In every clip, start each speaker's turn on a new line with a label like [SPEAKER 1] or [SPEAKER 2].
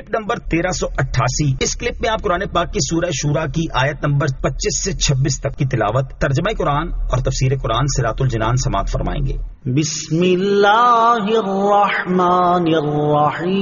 [SPEAKER 1] Number 1388۔ اس clip میں آپ قرآن پاک کی سورہ شورا کی آیت نمبر 25 سے 26 تک کی تلاوت، ترجمہ قرآن اور تفسیر قرآن صراط الجنان سماعت فرمائیں گے۔
[SPEAKER 2] بسم اللہ الرحمن الرحیم۔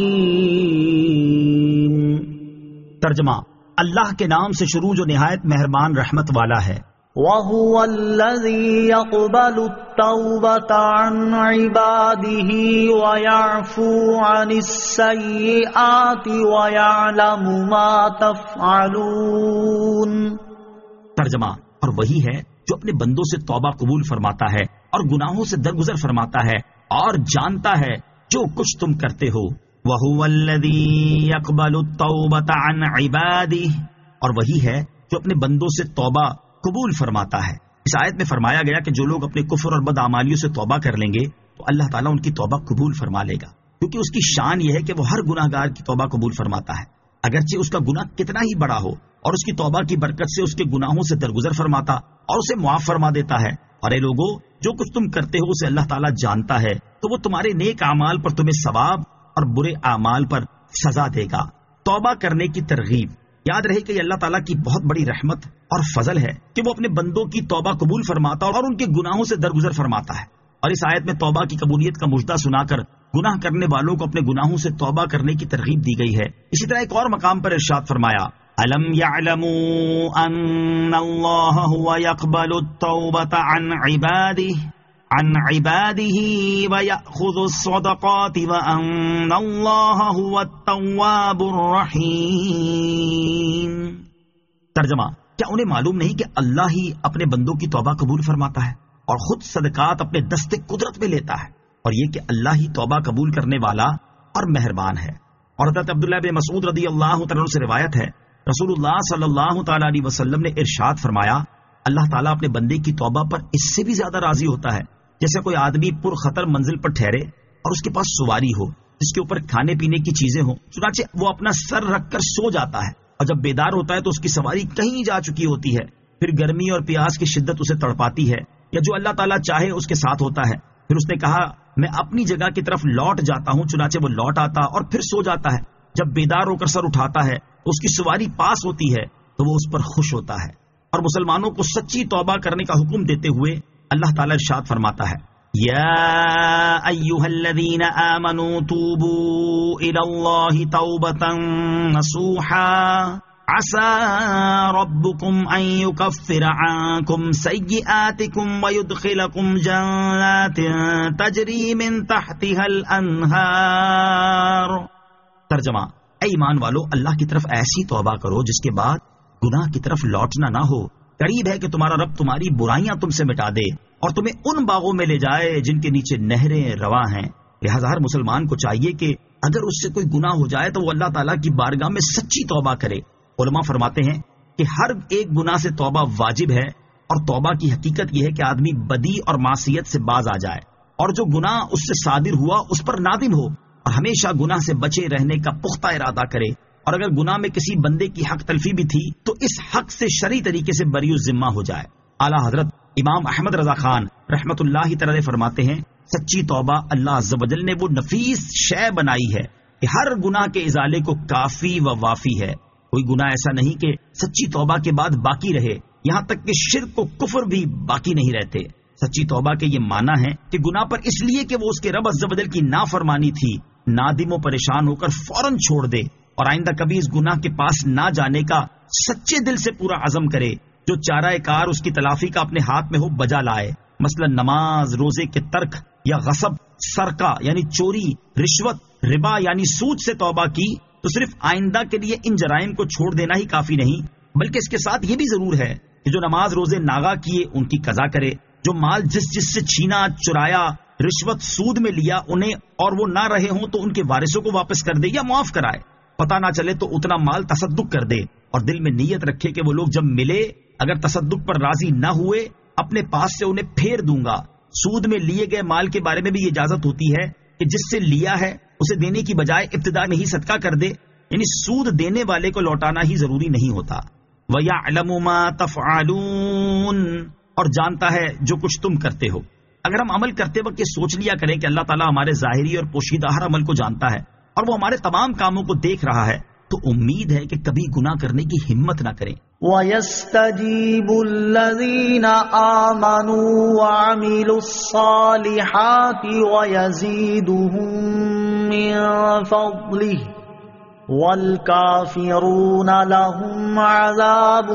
[SPEAKER 3] ترجمہ، اللہ کے نام سے شروع جو نہایت مہربان رحمت والا ہے۔
[SPEAKER 2] وَهُوَ الَّذِي يَقْبَلُ التَّوْبَةَ عَنْ عِبَادِهِ وَيَعْفُو عَنِ السَّيِّئَاتِ وَيَعْلَمُ مَا تَفْعَلُونَ۔
[SPEAKER 3] ترجمہ، اور وہی ہے جو اپنے بندوں سے توبہ قبول فرماتا ہے اور گناہوں سے درگزر فرماتا ہے اور جانتا ہے جو کچھ تم کرتے ہو۔ وَهُوَ الَّذِي يَقْبَلُ التَّوْبَةَ عَنْ عِبَادِهِ، اور وہی ہے جو اپنے بندوں سے توبہ قبول فرماتا ہے۔ اس آیت میں فرمایا گیا کہ جو لوگ اپنے کفر اور بدعمالیوں سے توبہ کر لیں گے تو اللہ تعالیٰ ان کی توبہ قبول فرما لے گا، کیونکہ اس کی شان یہ ہے کہ وہ ہر گناہ گار کی توبہ قبول فرماتا ہے، اگرچہ اس کا گناہ کتنا ہی بڑا ہو، اور اس کی توبہ کی برکت سے اس کے گناہوں سے درگزر فرماتا اور اسے معاف فرما دیتا ہے۔ اور اے لوگو، جو کچھ تم کرتے ہو اسے اللہ تعالیٰ جانتا ہے، تو وہ تمہارے نیک اعمال پر تمہیں ثواب اور برے اعمال پر سزا دے گا۔ توبہ کرنے کی ترغیب، یاد رہے کہ یہ اللہ تعالیٰ کی بہت بڑی رحمت اور فضل ہے کہ وہ اپنے بندوں کی توبہ قبول فرماتا اور ان کے گناہوں سے درگزر فرماتا ہے۔ اور اس آیت میں توبہ کی قبولیت کا مژدہ سنا کر گناہ کرنے والوں کو اپنے گناہوں سے توبہ کرنے کی ترغیب دی گئی ہے۔ اسی طرح ایک اور مقام پر ارشاد فرمایا، أَلَمْ يَعْلَمُوا أَنَّ اللَّهَ هُوَ يَقْبَلُ التَّوْبَةَ عَنْ عِبَادِهِ وَيَأْخُذُ الصَّدَقَاتِ وَأَنَّ اللَّهَ هُوَ التَّوَّابُ الرَّحِيمُ۔ ترجمہ، کیا انہیں معلوم نہیں کہ اللہ ہی اپنے بندوں کی توبہ قبول فرماتا ہے اور خود صدقات اپنے دستے قدرت میں لیتا ہے، اور یہ کہ اللہ ہی توبہ قبول کرنے والا اور مہربان ہے۔ اور حضرت عبداللہ بن مسعود رضی اللہ تعالیٰ عنہ سے روایت ہے، رسول اللہ صلی اللہ تعالیٰ علیہ وسلم نے ارشاد فرمایا، اللہ تعالیٰ اپنے بندے کی توبہ پر اس سے بھی زیادہ راضی ہوتا ہے جیسے کوئی آدمی پر خطر منزل پر ٹھہرے اور اس کے پاس سواری ہو جس کے اوپر کھانے پینے کی چیزیں ہوں، چنانچہ وہ اپنا سر رکھ کر سو جاتا ہے، اور جب بیدار ہوتا ہے تو اس کی سواری کہیں جا چکی ہوتی ہے، پھر گرمی اور پیاس کی شدت اسے تڑپاتی ہے، یا جو اللہ تعالیٰ چاہے اس کے ساتھ ہوتا ہے۔ پھر اس نے کہا، میں اپنی جگہ کی طرف لوٹ جاتا ہوں، چنانچہ وہ لوٹ آتا اور پھر سو جاتا ہے، جب بیدار ہو کر سر اٹھاتا ہے اس کی سواری پاس ہوتی ہے تو وہ اس پر خوش ہوتا ہے۔ اور مسلمانوں کو سچی توبہ کرنے کا حکم دیتے ہوئے اللہ تعالیٰ ارشاد فرماتا ہے، یا ایھا الذین آمنوا توبوا الی اللہ توبۃ نصوحا عسى ربكم ان يكفر عنكم سيئاتكم ويدخلكم جنات تجری من تحتها الانہار۔ ترجمہ، اے ایمان والو، اللہ کی طرف ایسی توبہ کرو جس کے بعد گناہ کی طرف لوٹنا نہ ہو۔ قریب ہے کہ تمہارا رب تمہاری برائیاں تم سے مٹا دے اور تمہیں ان باغوں میں لے جائے جن کے نیچے نہریں رواں ہیں۔ لہذا ہر مسلمان کو چاہیے کہ اگر اس سے کوئی گناہ ہو جائے تو وہ اللہ تعالیٰ کی بارگاہ میں سچی توبہ کرے۔ علماء فرماتے ہیں کہ ہر ایک گناہ سے توبہ واجب ہے، اور توبہ کی حقیقت یہ ہے کہ آدمی بدی اور معصیت سے باز آ جائے، اور جو گناہ اس سے صادر ہوا اس پر نادم ہو، اور ہمیشہ گناہ سے بچے رہنے کا پختہ ارادہ کرے، اور اگر گناہ میں کسی بندے کی حق تلفی بھی تھی تو اس حق سے شرعی طریقے سے بری الذمہ ہو جائے۔ اعلیٰ حضرت امام احمد رضا خان رحمت اللہ تعالی فرماتے ہیں، سچی توبہ اللہ عز و جل نے وہ نفیس شے بنائی ہے کہ ہر گناہ کے ازالے کو کافی و وافی ہے۔ کوئی گناہ ایسا نہیں کہ سچی توبہ کے بعد باقی رہے، یہاں تک کہ شرک و کفر بھی باقی نہیں رہتے۔ سچی توبہ کے یہ معنی ہے کہ گناہ پر اس لیے کہ وہ اس کے رب عز و جل کی نافرمانی تھی، نادم و پریشان ہو کر فوراً چھوڑ دے، اور آئندہ کبھی اس گناہ کے پاس نہ جانے کا سچے دل سے پورا عزم کرے۔ جو چارہ کار اس کی تلافی کا اپنے ہاتھ میں ہو بجا لائے، مثلا نماز، روزے کے ترک، یا غصب، سرقہ یعنی چوری، رشوت، ربا یعنی سود سے توبہ کی تو صرف آئندہ کے لیے ان جرائم کو چھوڑ دینا ہی کافی نہیں، بلکہ اس کے ساتھ یہ بھی ضرور ہے کہ جو نماز روزے ناغا کیے ان کی قضا کرے، جو مال جس سے چھینا، چرایا، رشوت، سود میں لیا انہیں اور وہ نہ رہے ہوں تو ان کے وارثوں کو واپس کر دے یا معاف کرائے، پتہ نہ چلے تو اتنا مال تصدق کر دے، اور دل میں نیت رکھے کہ وہ لوگ جب ملے اگر تصدق پر راضی نہ ہوئے اپنے پاس سے انہیں پھیر دوں گا۔ سود میں لیے گئے مال کے بارے میں بھی یہ اجازت ہوتی ہے کہ جس سے لیا ہے اسے دینے کی بجائے ابتدا میں ہی صدقہ کر دے، یعنی سود دینے والے کو لوٹانا ہی ضروری نہیں ہوتا۔ وَيَعْلَمُ مَا تَفْعَلُونَ، اور جانتا ہے جو کچھ تم کرتے ہو۔ اگر ہم عمل کرتے وقت یہ سوچ لیا کریں کہ اللہ تعالیٰ ہمارے ظاہری اور پوشیدہ ہر عمل کو جانتا ہے اور وہ ہمارے تمام کاموں کو دیکھ رہا ہے، تو امید ہے کہ کبھی گناہ کرنے کی ہمت نہ کریں۔
[SPEAKER 2] وَيَسْتَجِيبُ الَّذِينَ آمَنُوا وَعَمِلُوا الصَّالِحَاتِ وَيَزِيدُهُم مِّن فَضْلِهِ وَالْكَافِرُونَ لَهُمْ عَذَابٌ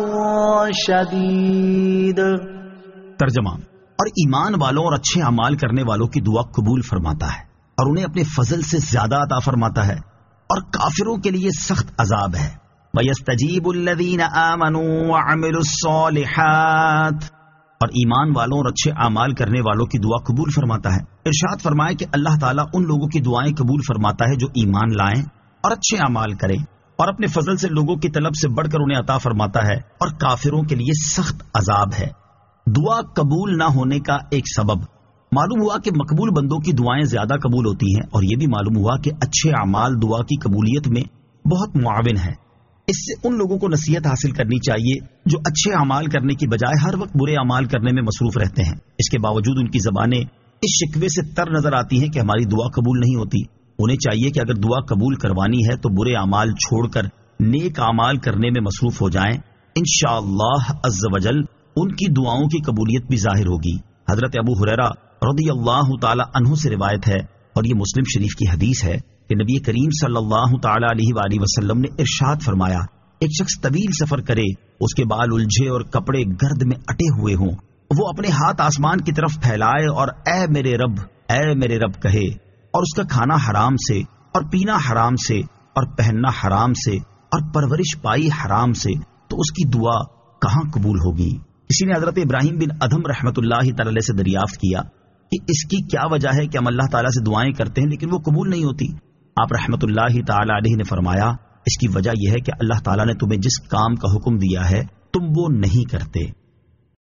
[SPEAKER 2] شَدِيدٌ۔
[SPEAKER 3] ترجمہ، اور ایمان والوں اور اچھے اعمال کرنے والوں کی دعا قبول فرماتا ہے اور انہیں اپنے فضل سے زیادہ عطا فرماتا ہے، اور کافروں کے لیے سخت عذاب ہے۔ وَيَسْتَجِيبُ الَّذِينَ آمَنُوا وَعَمِلُوا الصَّالِحَاتِ، اور ایمان والوں اور اچھے اعمال کرنے والوں کی دعا قبول فرماتا ہے۔ ارشاد فرمائے کہ اللہ تعالیٰ ان لوگوں کی دعائیں قبول فرماتا ہے جو ایمان لائیں اور اچھے اعمال کریں، اور اپنے فضل سے لوگوں کی طلب سے بڑھ کر انہیں عطا فرماتا ہے، اور کافروں کے لیے سخت عذاب ہے۔ دعا قبول نہ ہونے کا ایک سبب معلوم ہوا کہ مقبول بندوں کی دعائیں زیادہ قبول ہوتی ہیں، اور یہ بھی معلوم ہوا کہ اچھے اعمال دعا کی قبولیت میں بہت معاون ہے۔ اس سے ان لوگوں کو نصیحت حاصل کرنی چاہیے جو اچھے اعمال کرنے کی بجائے ہر وقت برے اعمال کرنے میں مصروف رہتے ہیں، اس کے باوجود ان کی زبانیں اس شکوے سے تر نظر آتی ہیں کہ ہماری دعا قبول نہیں ہوتی۔ انہیں چاہیے کہ اگر دعا قبول کروانی ہے تو برے اعمال چھوڑ کر نیک اعمال کرنے میں مصروف ہو جائیں، انشاءاللہ عز و جل ان کی دعاؤں کی قبولیت بھی ظاہر ہوگی۔ حضرت ابو ہریرہ رضی اللہ تعالی عنہ سے روایت ہے، اور یہ مسلم شریف کی حدیث ہے کہ نبی کریم صلی اللہ تعالی علیہ وآلہ وسلم نے ارشاد فرمایا، ایک شخص طویل سفر کرے، اس کے بال الجھے اور کپڑے گرد میں اٹے ہوئے ہوں، وہ اپنے ہاتھ آسمان کی طرف پھیلائے اور اے میرے رب کہے، اور اس کا کھانا حرام سے اور پینا حرام سے اور پہننا حرام سے اور پرورش پائی حرام سے، تو اس کی دعا کہاں قبول ہوگی؟ کسی نے حضرت ابراہیم بن ادھم رحمۃ اللہ تعالی سے دریافت کیا کہ اس کی کیا وجہ ہے کہ ہم اللہ تعالیٰ سے دعائیں کرتے ہیں لیکن وہ قبول نہیں ہوتی؟ آپ رحمۃ اللہ تعالی علیہ نے فرمایا، اس کی وجہ یہ ہے کہ اللہ تعالیٰ نے تمہیں جس کام کا حکم دیا ہے تم وہ نہیں کرتے۔